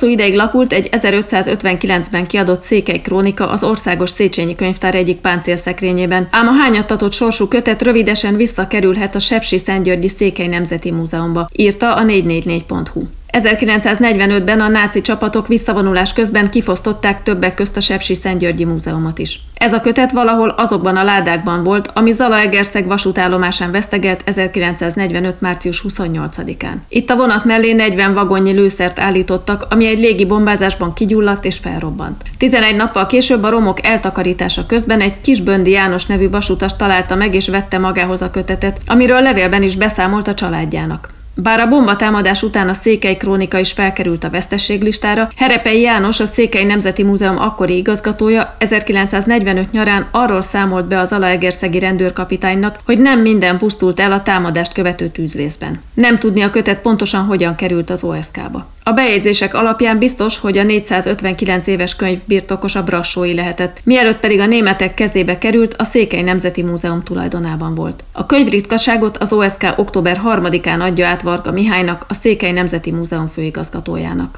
Hosszú ideig lapult egy 1559-ben kiadott Székely Krónika az Országos Széchenyi Könyvtár egyik páncélszekrényében, ám a hányattatott sorsú kötet rövidesen visszakerülhet a sepsiszentgyörgyi Székely Nemzeti Múzeumba, írta a 444.hu. 1945-ben a náci csapatok visszavonulás közben kifosztották többek közt a Sepsiszentgyörgyi Múzeumot is. Ez a kötet valahol azokban a ládákban volt, ami Zalaegerszeg vasútállomásán vesztegelt 1945. március 28-án. Itt a vonat mellé 40 vagonnyi lőszert állítottak, ami egy légi bombázásban kigyulladt és felrobbant. 11 nappal később a romok eltakarítása közben egy Kisböndi János nevű vasutas találta meg és vette magához a kötetet, amiről levélben is beszámolt a családjának. Bár a bombatámadás után a Székely Krónika is felkerült a veszteséglistára, Herepei János, a Székely Nemzeti Múzeum akkori igazgatója 1945 nyarán arról számolt be a zalaegerszegi rendőrkapitánynak, hogy nem minden pusztult el a támadást követő tűzvészben. Nem tudni a kötet pontosan hogyan került az OSK-ba. A bejegyzések alapján biztos, hogy a 459 éves könyv birtokosa Brassói lehetett, mielőtt pedig a németek kezébe került, a Székely Nemzeti Múzeum tulajdonában volt. A könyv ritkaságot az OSK október 3-án adja át Varga Mihálynak, a Székely Nemzeti Múzeum főigazgatójának.